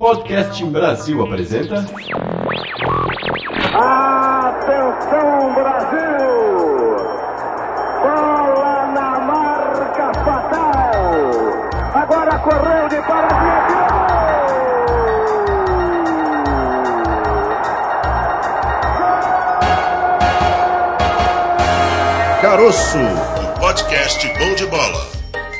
Podcast Brasil apresenta... Atenção, Brasil! Bola na marca fatal! Agora correu de paradinha. Caroço, o podcast Gol de Bola.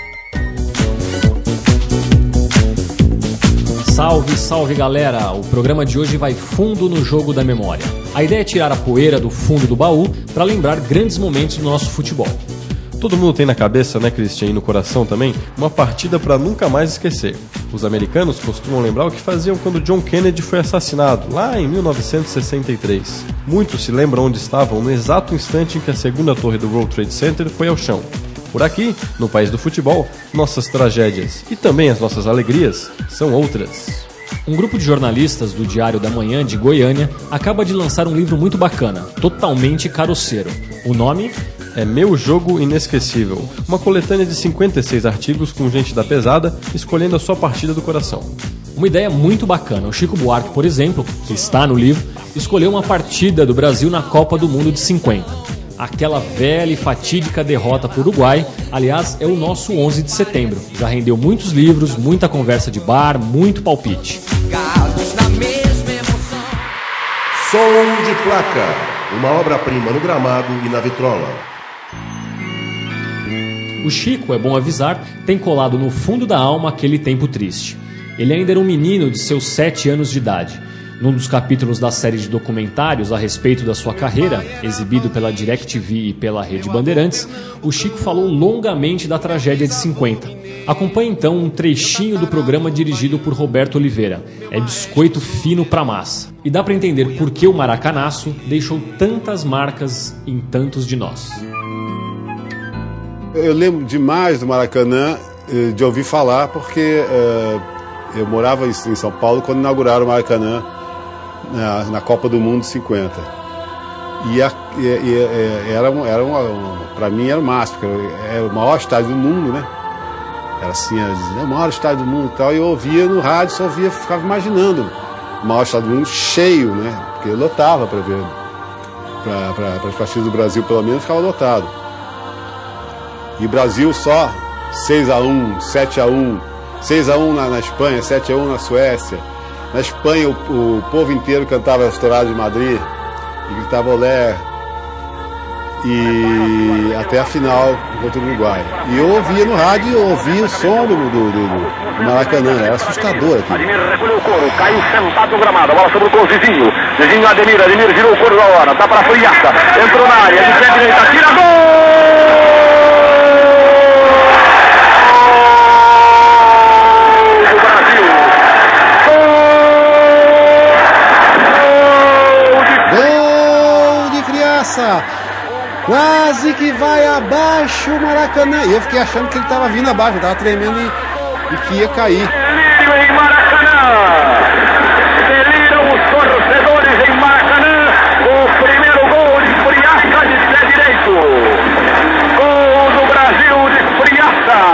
Salve, salve galera! O programa de hoje vai fundo no jogo da memória. A ideia é tirar a poeira do fundo do baú para lembrar grandes momentos do nosso futebol. Todo mundo tem na cabeça, né, Christian, e no coração também, uma partida para nunca mais esquecer. Os americanos costumam lembrar o que faziam quando John Kennedy foi assassinado, lá em 1963. Muitos se lembram onde estavam no exato instante em que a segunda torre do World Trade Center foi ao chão. Por aqui, no país do futebol, nossas tragédias e também as nossas alegrias são outras. Um grupo de jornalistas do Diário da Manhã de Goiânia acaba de lançar um livro muito bacana, totalmente caroceiro. O nome é Meu Jogo Inesquecível, uma coletânea de 56 artigos com gente da pesada escolhendo a sua partida do coração. Uma ideia muito bacana. O Chico Buarque, por exemplo, que está no livro, escolheu uma partida do Brasil na Copa do Mundo de 50. Aquela velha e fatídica derrota para o Uruguai, aliás, é o nosso 11 de setembro. Já rendeu muitos livros, muita conversa de bar, muito palpite. Som de placa, uma obra-prima no gramado e na vitrola. O Chico, é bom avisar, tem colado no fundo da alma aquele tempo triste. Ele ainda era um menino de seus 7 anos de idade. Num dos capítulos da série de documentários a respeito da sua carreira, exibido pela DirecTV e pela Rede Bandeirantes, o Chico falou longamente da tragédia de 50. Acompanhe então um trechinho do programa dirigido por Roberto Oliveira. É biscoito fino pra massa. E dá pra entender por que o Maracanaço deixou tantas marcas em tantos de nós. Eu lembro demais do Maracanã, de ouvir falar, porque eu morava em São Paulo quando inauguraram o Maracanã na Copa do Mundo 50. Para mim era o máximo, porque era o maior estádio do mundo, né? Era assim, o maior estádio do mundo e tal, e eu ouvia no rádio, só ouvia, ficava imaginando o maior estádio do mundo cheio, né? Porque lotava para ver, para as partidas do Brasil pelo menos ficava lotado. E Brasil só 6-1, 7-1, 6-1 na Espanha, 7-1 na Suécia. Na Espanha o povo inteiro cantava as touradas de Madrid e gritava olé. E até a final contra o Uruguai. E eu ouvia no rádio, eu ouvia o som do Maracanã, era assustador aqui. Ademir recolheu o couro, caiu sentado no gramado, a bola sobrou com o Zizinho. Zizinho Ademir girou o couro da hora, tá para a Friaça, entrou na área, de pé direita, tira gol! Quase que vai abaixo o Maracanã. E eu fiquei achando que ele estava vindo abaixo, estava tremendo e que ia cair. Delírio em Maracanã! Deliram os torcedores em Maracanã. O primeiro gol de Friaça de pé direito. Gol do Brasil de Friaça.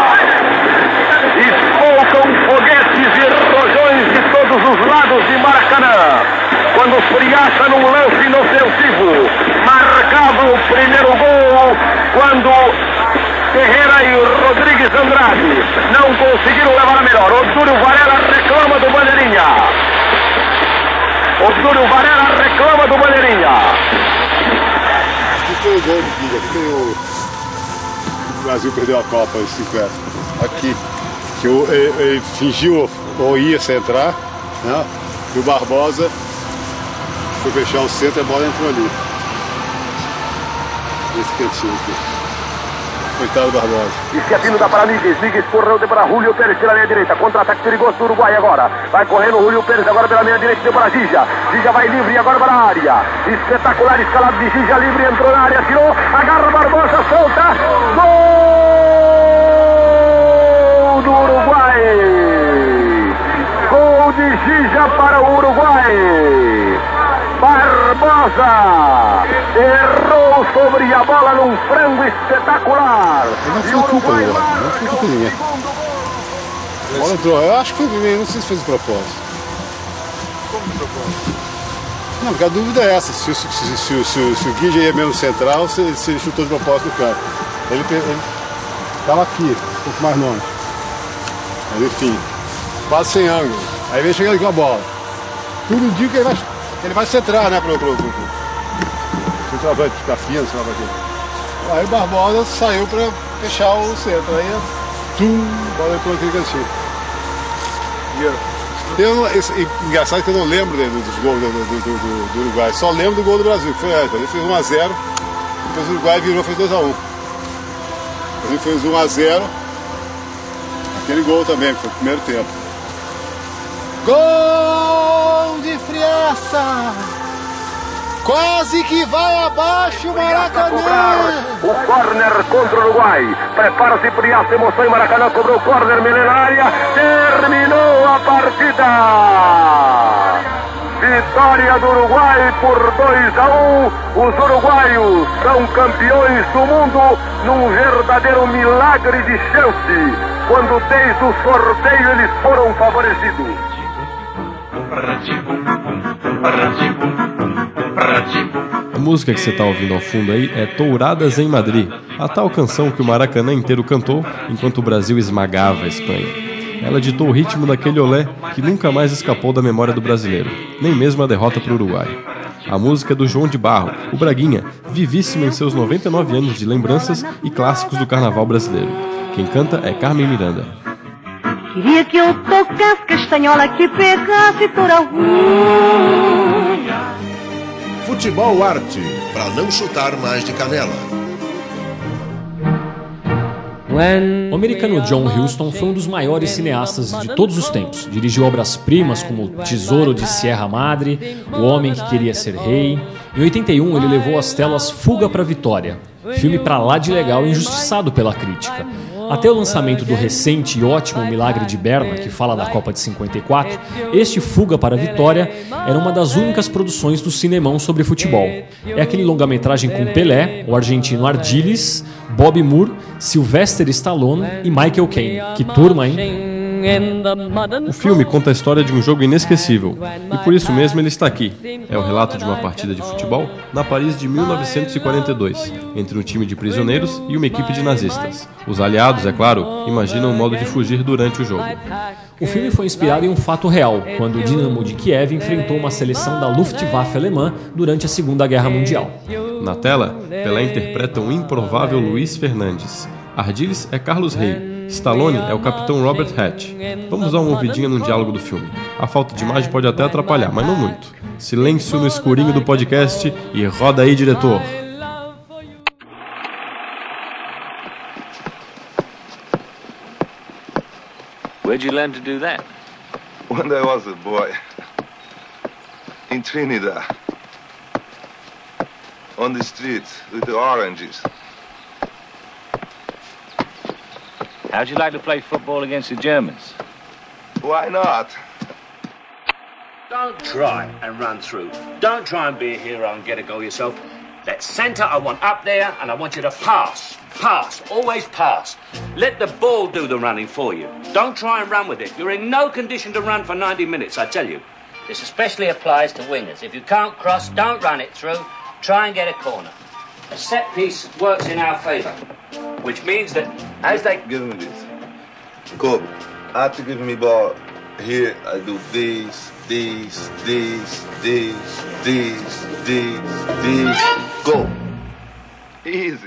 Espolcam foguetes e rojões de todos os lados de Maracanã. Quando Friaça, num lance inofensivo, marcava o primeiro gol, quando Ferreira e Rodrigues Andrade não conseguiram levar a melhor. Obdúlio Varela reclama do bandeirinha. Obdúlio Varela reclama do bandeirinha. Aqui foi o gol do Guilherme, o Brasil perdeu a Copa em 50. Aqui, que ele fingiu ou ia centrar, né? E o Barbosa foi fechar o centro e a bola entrou ali. Esse cantinho aqui. Coitado do Barbosa. Esquecendo da para Níguez. Níguez correu para Julio Pérez pela linha direita. Contra-ataque perigoso do Uruguai agora. Vai correndo o Julio Pérez agora pela linha direita. Deu para Gija. Gija vai livre agora para a área. Espetacular escalado de Gija livre. Entrou na área, tirou. Agarra Barbosa, solta. Gol do Uruguai. Gol de Gija para o Uruguai. Barbosa errou sobre a bola num frango espetacular. Não foi culpa, não foi culpa minha. A bola entrou. Eu acho que não sei se fez de propósito. Como de propósito? Não, porque a dúvida é essa. Se o Guija ia mesmo central, se ele chutou de propósito no canto. Ele estava aqui, um pouco mais longe. Mas enfim, quase sem ângulo. Aí vem chegando aqui com a bola. Tudo indica que ele vai centrar, né, pro centroavante, ficar fino, sei lá pra quê. Aí o Barbosa saiu pra fechar o centro. Aí, a bola entrou naquele cantinho. Engraçado que eu não lembro dos gols do Uruguai, só lembro do gol do Brasil, que foi essa. Ele fez 1-0, depois o Uruguai virou e fez 2-1. Ele fez 1-0, aquele gol também, que foi o primeiro tempo. Gol de Friaça! Quase que vai abaixo o Maracanã! O corner contra o Uruguai. Prepara-se Friaça, emoção em Maracanã, cobrou o corner, milionária. Terminou a partida. Vitória do Uruguai por 2-1. Os uruguaios são campeões do mundo num verdadeiro milagre de chance, quando desde o sorteio eles foram favorecidos. A música que você está ouvindo ao fundo aí é Touradas em Madrid, a tal canção que o Maracanã inteiro cantou enquanto o Brasil esmagava a Espanha. Ela ditou o ritmo daquele olé que nunca mais escapou da memória do brasileiro, nem mesmo a derrota para o Uruguai. A música é do João de Barro, o Braguinha, vivíssimo em seus 99 anos de lembranças e clássicos do carnaval brasileiro. Quem canta é Carmen Miranda. Queria que eu tocasse castanhola, que pegasse toda a Futebol Arte, para não chutar mais de canela. O americano John Huston foi um dos maiores cineastas de todos os tempos. Dirigiu obras-primas como Tesouro de Sierra Madre, O Homem que Queria Ser Rei. Em 81, ele levou às telas Fuga para Vitória, filme pra lá de legal e injustiçado pela crítica. Até o lançamento do recente e ótimo Milagre de Berna, que fala da Copa de 54, este Fuga para a Vitória era uma das únicas produções do cinemão sobre futebol. É aquele longa-metragem com Pelé, o argentino Ardiles, Bobby Moore, Sylvester Stallone e Michael Caine. Que turma, hein? O filme conta a história de um jogo inesquecível, e por isso mesmo ele está aqui. É o relato de uma partida de futebol na Paris de 1942, entre um time de prisioneiros e uma equipe de nazistas. Os aliados, é claro, imaginam um modo de fugir durante o jogo. O filme foi inspirado em um fato real, quando o Dinamo de Kiev enfrentou uma seleção da Luftwaffe alemã durante a Segunda Guerra Mundial. Na tela, Pelé interpreta um improvável Luiz Fernandes. Ardiles é Carlos Rey. Stallone é o capitão Robert Hatch. Vamos dar uma ouvidinha no diálogo do filme. A falta de imagem pode até atrapalhar, mas não muito. Silêncio no escurinho do podcast e roda aí, diretor. Where'd you learn to do that? When I was a boy, in Trinidad, on the streets with the oranges. How'd you like to play football against the Germans? Why not? Don't try and run through. Don't try and be a hero and get a goal yourself. That centre I want up there, and I want you to pass. Pass. Always pass. Let the ball do the running for you. Don't try and run with it. You're in no condition to run for 90 minutes, I tell you. This especially applies to wingers. If you can't cross, don't run it through. Try and get a corner. A set piece works in our favour, which means that as they... Give me this. Kobe, after giving me ball, here I do these, go. Easy.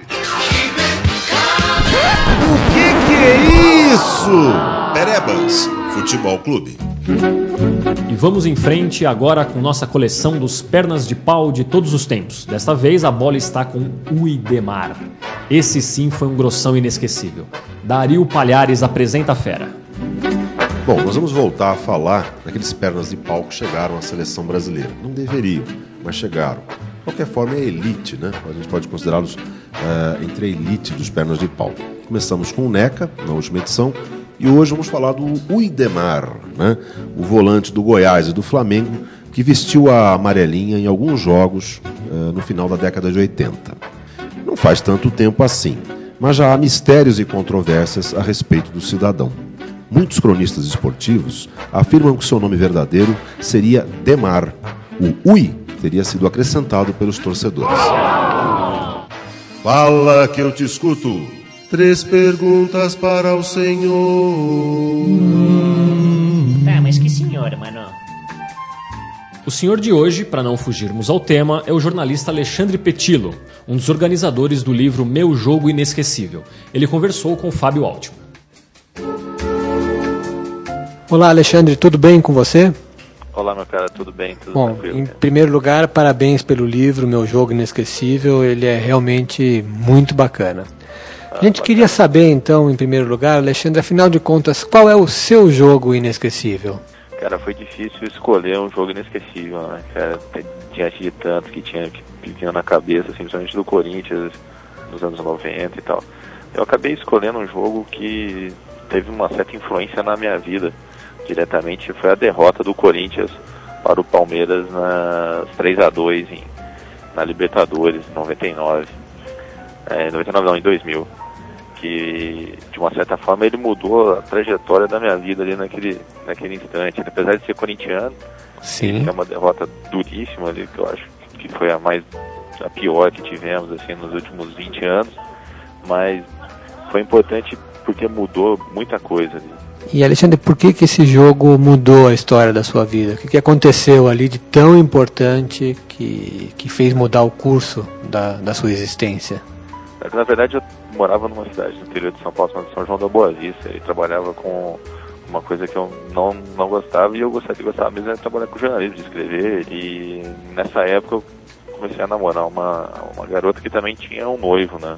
O que é isso? Perebas, Futebol Clube. E vamos em frente agora com nossa coleção dos pernas de pau de todos os tempos. Desta vez a bola está com Uidemar. Esse sim foi um grossão inesquecível. Dario Palhares apresenta a fera. Bom, nós vamos voltar a falar daqueles pernas de pau que chegaram à seleção brasileira. Não deveriam, mas chegaram. De qualquer forma é elite, né? A gente pode considerá-los entre a elite dos pernas de pau. Começamos com o Neca, na última edição, e hoje vamos falar do Uidemar, né? O volante do Goiás e do Flamengo, que vestiu a amarelinha em alguns jogos no final da década de 80. Não faz tanto tempo assim, mas já há mistérios e controvérsias a respeito do cidadão. Muitos cronistas esportivos afirmam que seu nome verdadeiro seria Demar. O Ui teria sido acrescentado pelos torcedores. Fala que eu te escuto. 3 perguntas para o senhor. Tá, mas que senhor, mano? O senhor de hoje, para não fugirmos ao tema, é o jornalista Alexandre Petillo, um dos organizadores do livro Meu Jogo Inesquecível. Ele conversou com o Fábio Altman. Olá, Alexandre, tudo bem com você? Olá, meu cara, tudo bem? Tudo Bom, tranquilo, em primeiro lugar, parabéns pelo livro Meu Jogo Inesquecível, ele é realmente muito bacana. A gente queria saber, então, em primeiro lugar, Alexandre, afinal de contas, qual é o seu jogo inesquecível? Cara, foi difícil escolher um jogo inesquecível, né, cara? Diante de tantos que vinham na cabeça, assim, principalmente do Corinthians, nos anos 90 e tal. Eu acabei escolhendo um jogo que teve uma certa influência na minha vida, diretamente. Foi a derrota do Corinthians para o Palmeiras nas 3-2 na Libertadores, em 99. 99 não, em 2000. Que, de uma certa forma, ele mudou a trajetória da minha vida ali naquele instante. Apesar de ser corintiano, sim, é uma derrota duríssima ali, que eu acho que foi a pior que tivemos assim, nos últimos 20 anos, mas foi importante porque mudou muita coisa ali. E, Alexandre, por que esse jogo mudou a história da sua vida? O que aconteceu ali de tão importante que fez mudar o curso da sua existência? Na verdade, eu morava numa cidade do interior de São Paulo, chamada São João da Boa Vista, e trabalhava com uma coisa que eu não gostava, e eu gostava mesmo de trabalhar com jornalismo, de escrever, e nessa época eu comecei a namorar uma garota que também tinha um noivo, né?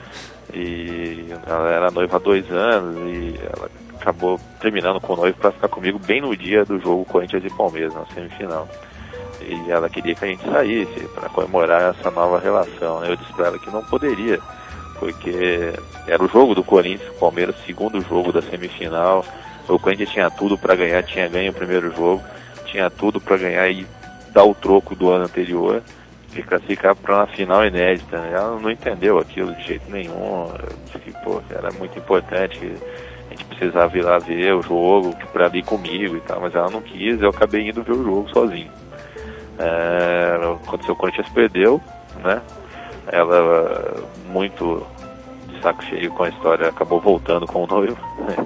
E ela era noiva há 2 anos, e ela acabou terminando com o noivo para ficar comigo bem no dia do jogo Corinthians e Palmeiras, na semifinal. E ela queria que a gente saísse para comemorar essa nova relação, né? Eu disse para ela que não poderia, porque era o jogo do Corinthians e Palmeiras, segundo jogo da semifinal. O Corinthians tinha tudo para ganhar, tinha ganho o primeiro jogo, tinha tudo para ganhar e dar o troco do ano anterior e classificar para uma final inédita, né? Ela não entendeu aquilo de jeito nenhum. Eu disse que, era muito importante, que a gente precisava ir lá ver o jogo para ir comigo e tal, mas ela não quis. Eu acabei indo ver o jogo sozinho. Quando o Corinthians perdeu, né? Ela, muito de saco cheio com a história, acabou voltando com o noivo.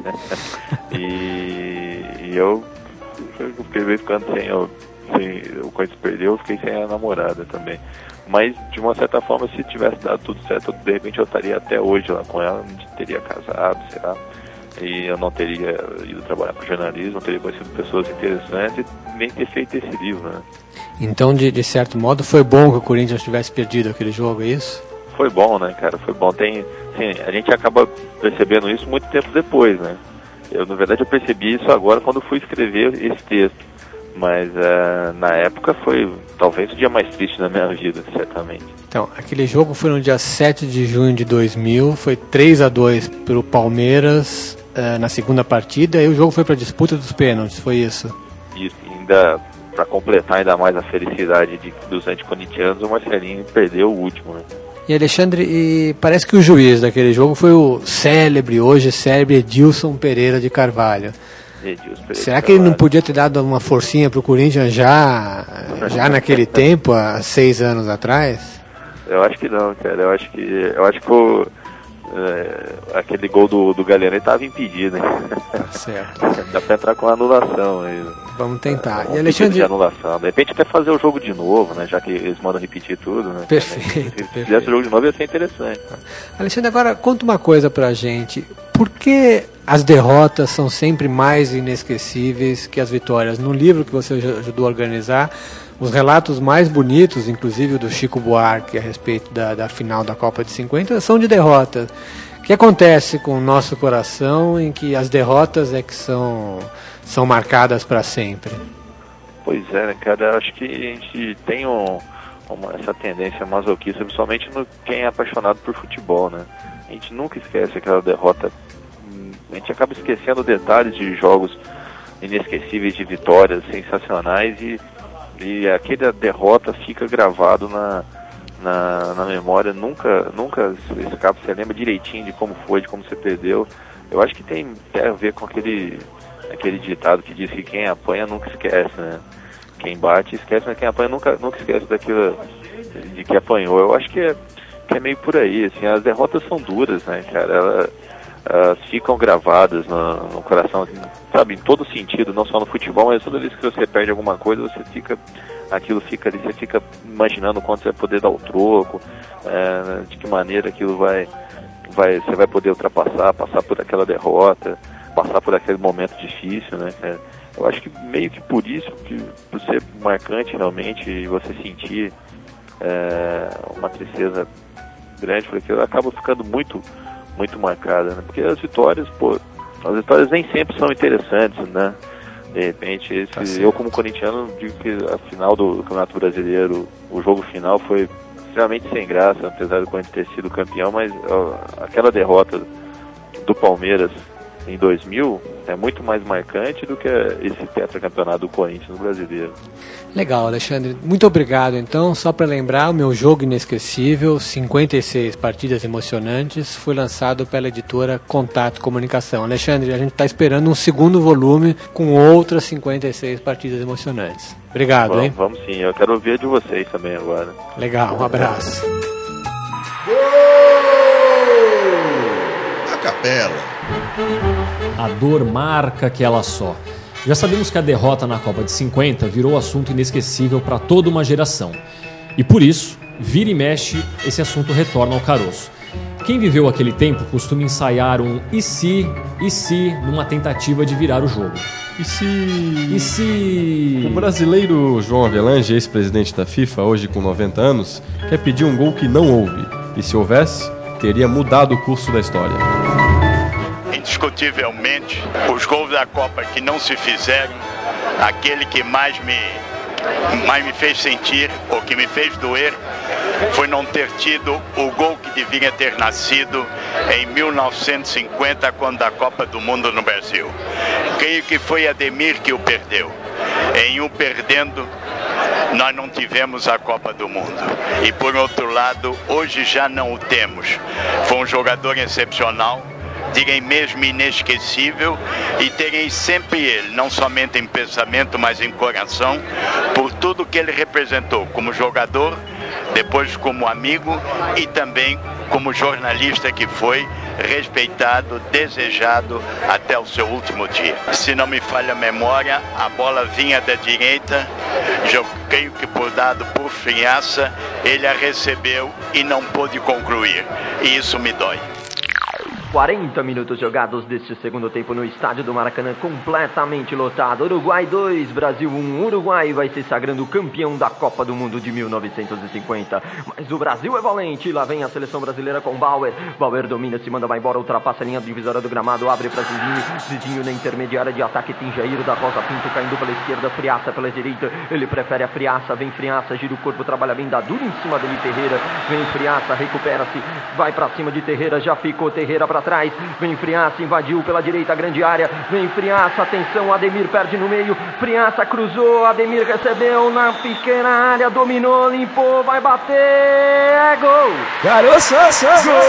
e eu fiquei ficando sem o Corinthians perdeu, eu fiquei sem a namorada também. Mas, de uma certa forma, se tivesse dado tudo certo, de repente eu estaria até hoje lá com ela, a gente teria casado, sei lá. E eu não teria ido trabalhar com jornalismo, não teria conhecido pessoas interessantes e nem ter feito esse livro, né? Então, de certo modo, foi bom que o Corinthians tivesse perdido aquele jogo, é isso? Foi bom, né, cara? Foi bom. A gente acaba percebendo isso muito tempo depois, né? Na verdade, eu percebi isso agora quando fui escrever esse texto. Mas na época foi talvez o dia mais triste da minha vida, certamente. Então, aquele jogo foi no dia 7 de junho de 2000, foi 3-2 pelo Palmeiras na segunda partida, e o jogo foi para a disputa dos pênaltis, foi isso? Isso, ainda para completar ainda mais a felicidade dos anticorintianos, o Marcelinho perdeu o último, né? E, Alexandre, parece que o juiz daquele jogo foi o hoje célebre Edilson Pereira de Carvalho. Será que ele não podia ter dado uma forcinha pro Corinthians já naquele tempo, há 6 anos atrás? Eu acho que não, cara. Eu acho que aquele gol do Galeno estava impedido, né? Tá certo. Dá pra entrar com anulação aí. Vamos tentar. E, Alexandre, de anulação. De repente até fazer o jogo de novo, né? Já que eles mandam repetir tudo, né? Perfeito. Se fizesse o jogo de novo ia ser interessante. Alexandre, agora conta uma coisa pra gente. Por que as derrotas são sempre mais inesquecíveis que as vitórias? No livro que você ajudou a organizar, os relatos mais bonitos, inclusive o do Chico Buarque a respeito da final da Copa de 50, são de derrotas. O que acontece com o nosso coração em que as derrotas é que são marcadas para sempre? Pois é, né, cara? Eu acho que a gente tem essa tendência masoquista, principalmente quem é apaixonado por futebol, né? A gente nunca esquece aquela derrota. A gente acaba esquecendo detalhes de jogos inesquecíveis, de vitórias sensacionais, e aquela derrota fica gravado na memória, nunca escapa. Você lembra direitinho de como foi, de como você perdeu. Eu acho que tem a ver com aquele ditado que diz que quem apanha nunca esquece, né? Quem bate esquece, mas quem apanha nunca esquece daquilo de que apanhou. Eu acho que é meio por aí, assim, as derrotas são duras, né, cara? Elas ficam gravadas no coração, assim, sabe, em todo sentido, não só no futebol, mas toda vez que você perde alguma coisa, aquilo fica ali, você fica imaginando quanto você vai poder dar o troco, de que maneira aquilo você vai poder ultrapassar, passar por aquela derrota, passar por aquele momento difícil, né, cara? Eu acho que meio que por isso, por ser marcante realmente, e você sentir uma tristeza grande, porque acaba ficando muito marcada, né? Porque as vitórias nem sempre são interessantes, né? De repente, eu como corintiano digo que a final do Campeonato Brasileiro, o jogo final foi extremamente sem graça, apesar do Corinthians ter sido campeão, mas aquela derrota do Palmeiras em 2000 é muito mais marcante do que esse tetracampeonato do Corinthians no Brasileiro. Legal, Alexandre. Muito obrigado. Então, só para lembrar, o meu jogo inesquecível, 56 partidas emocionantes, foi lançado pela editora Contato Comunicação. Alexandre, a gente está esperando um segundo volume com outras 56 partidas emocionantes. Obrigado, hein? Vamos sim, eu quero ouvir de vocês também agora. Legal, um abraço. Gol! A capela. A dor marca que ela só. Já sabemos que a derrota na Copa de 50 virou assunto inesquecível para toda uma geração. E por isso, vira e mexe, esse assunto retorna ao caroço. Quem viveu aquele tempo costuma ensaiar um e se, numa tentativa de virar o jogo. E se... O brasileiro João Avelange, ex-presidente da FIFA, hoje com 90 anos, quer pedir um gol que não houve. E se houvesse, teria mudado o curso da história. Indiscutivelmente, os gols da Copa que não se fizeram, aquele que mais me fez sentir, ou que me fez doer, foi não ter tido o gol que devia ter nascido em 1950, quando a Copa do Mundo no Brasil. Creio que foi Ademir que o perdeu. Em o perdendo, nós não tivemos a Copa do Mundo. E por outro lado, hoje já não o temos. Foi um jogador excepcional, direi mesmo inesquecível, e terei sempre ele, não somente em pensamento, mas em coração, por tudo que ele representou como jogador, depois como amigo e também como jornalista que foi, respeitado, desejado até o seu último dia. Se não me falha a memória, a bola vinha da direita, eu creio que dado por Friaça, ele a recebeu e não pôde concluir, e isso me dói. 40 minutos jogados deste segundo tempo no estádio do Maracanã, completamente lotado. Uruguai 2, Brasil 1. Uruguai vai se sagrando campeão da Copa do Mundo de 1950. Mas o Brasil é valente. Lá vem a seleção brasileira com Bauer. Bauer domina, se manda, vai embora, ultrapassa a linha divisória do gramado, abre para Zizinho. Zizinho na intermediária de ataque, tem Jair da Rosa Pinto caindo pela esquerda, Friaça pela direita. Ele prefere a Friaça, vem Friaça, gira o corpo, trabalha bem, dá duro em cima dele Terreira. Vem Friaça, recupera-se, vai para cima de Terreira, já ficou Terreira para trás, vem Friaça, invadiu pela direita a grande área, vem Friaça, atenção, Ademir perde no meio, Friaça cruzou, Ademir recebeu na pequena área, dominou, limpou, vai bater, é gol! Garoto, gol!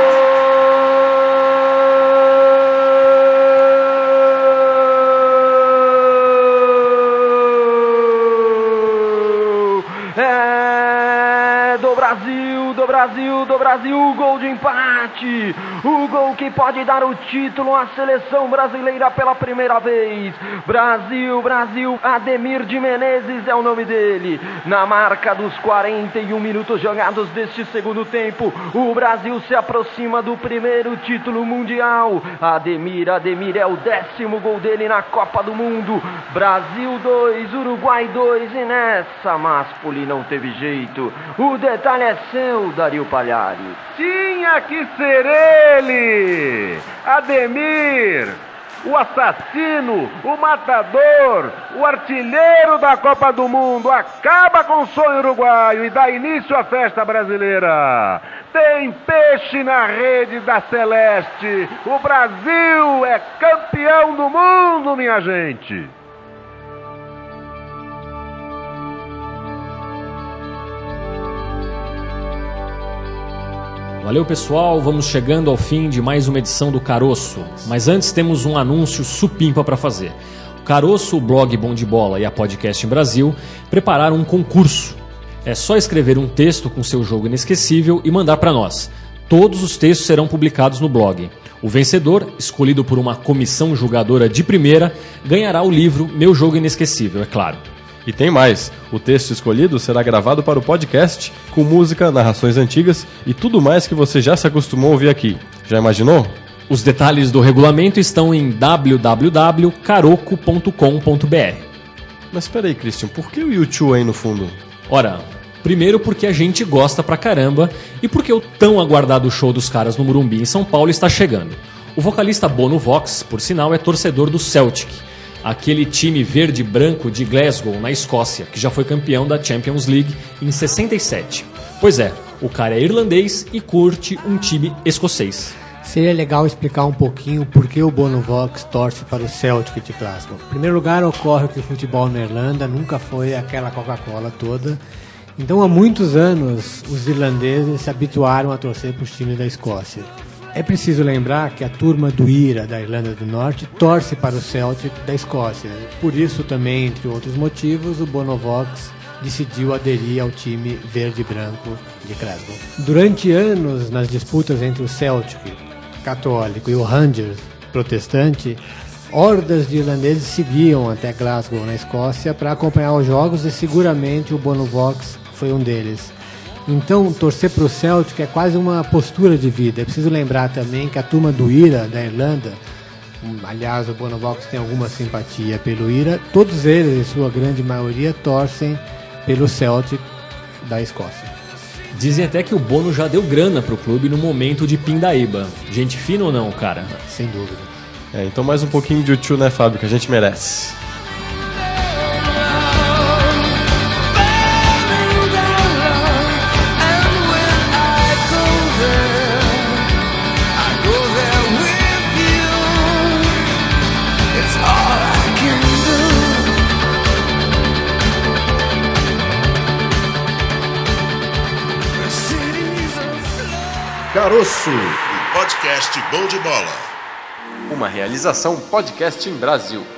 Do Brasil, o gol de empate, o gol que pode dar o título à seleção brasileira pela primeira vez. Brasil, Ademir de Menezes é o nome dele. Na marca dos 41 minutos jogados deste segundo tempo, o Brasil se aproxima do primeiro título mundial. Ademir é o 10º gol dele na Copa do Mundo. Brasil 2, Uruguai 2, e nessa Maspoli não teve jeito. O detalhe é seu, Dario Pagliari. Tinha que ser ele! Ademir! O assassino, o matador, o artilheiro da Copa do Mundo, acaba com o sonho uruguaio e dá início à festa brasileira. Tem peixe na rede da Celeste. O Brasil é campeão do mundo, minha gente. Valeu, pessoal, vamos chegando ao fim de mais uma edição do Caroço. Mas antes temos um anúncio supimpa para fazer. O Caroço, o blog Bom de Bola e a Podcast em Brasil prepararam um concurso. É só escrever um texto com seu jogo inesquecível e mandar para nós. Todos os textos serão publicados no blog. O vencedor, escolhido por uma comissão julgadora de primeira, ganhará o livro Meu Jogo Inesquecível, é claro. E tem mais, o texto escolhido será gravado para o podcast, com música, narrações antigas e tudo mais que você já se acostumou a ouvir aqui. Já imaginou? Os detalhes do regulamento estão em www.caroco.com.br. Mas espera aí, Christian, por que o YouTube aí no fundo? Ora, primeiro porque a gente gosta pra caramba e porque o tão aguardado show dos caras no Morumbi em São Paulo está chegando. O vocalista Bono Vox, por sinal, é torcedor do Celtic, aquele time verde e branco de Glasgow, na Escócia, que já foi campeão da Champions League em 67. Pois é, o cara é irlandês e curte um time escocês. Seria legal explicar um pouquinho por que o Bono Vox torce para o Celtic de Glasgow. Em primeiro lugar, ocorre que o futebol na Irlanda nunca foi aquela Coca-Cola toda. Então, há muitos anos, os irlandeses se habituaram a torcer para os times da Escócia. É preciso lembrar que a turma do IRA, da Irlanda do Norte, torce para o Celtic da Escócia. Por isso também, entre outros motivos, o Bono Vox decidiu aderir ao time verde e branco de Glasgow. Durante anos, nas disputas entre o Celtic católico e o Rangers protestante, hordas de irlandeses seguiam até Glasgow, na Escócia, para acompanhar os jogos e seguramente o Bono Vox foi um deles. Então, torcer para o Celtic é quase uma postura de vida. É preciso lembrar também que a turma do IRA, da Irlanda, aliás, o Bono Vox tem alguma simpatia pelo IRA, todos eles, em sua grande maioria, torcem pelo Celtic da Escócia. Dizem até que o Bono já deu grana pro clube no momento de Pindaíba. Gente fina ou não, cara? Sem dúvida. Então mais um pouquinho de U2, né, Fábio, que a gente merece. Caroço, o podcast Bom de Bola. Uma realização Podcast em Brasil.